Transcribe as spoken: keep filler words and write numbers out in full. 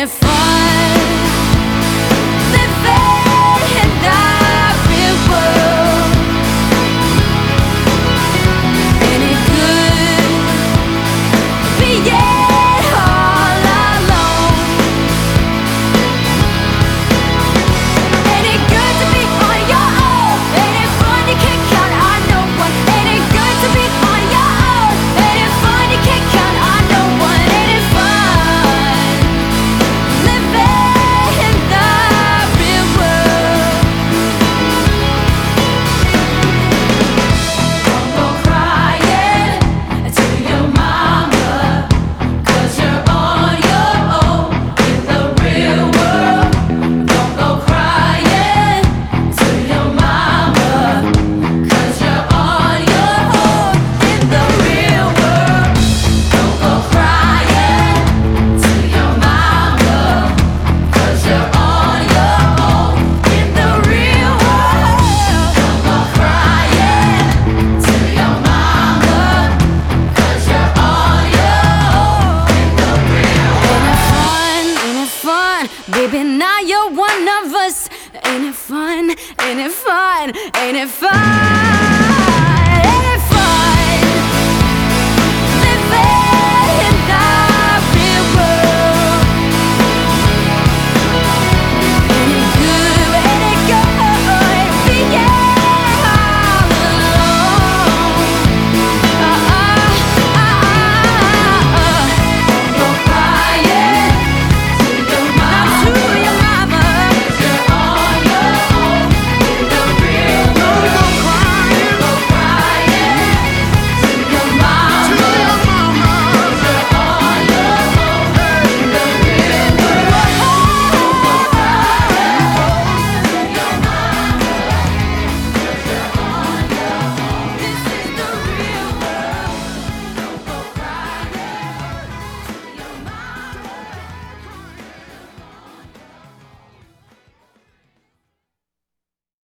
it fun? Living in the real world. Ain't it good being all alone? Ain't it good to be on your own? Ain't it fun you can't count on no one? Ain't it good to be on your own? Ain't it fun you can't count on no one? Ain't it fun living in the real world? Don't go crying to your mama, 'cause you're on your own in the real world. Don't go crying to your mama, 'cause you're on your own in the real world. Don't go crying to your mama, 'cause you're on your own in the real world. Don't go crying to your mama, 'cause you're on your own in the real world. Ain't it fun? Ain't it fun? Baby, now you're one of us. Ain't it fun? Ain't it fun? Ain't it fun?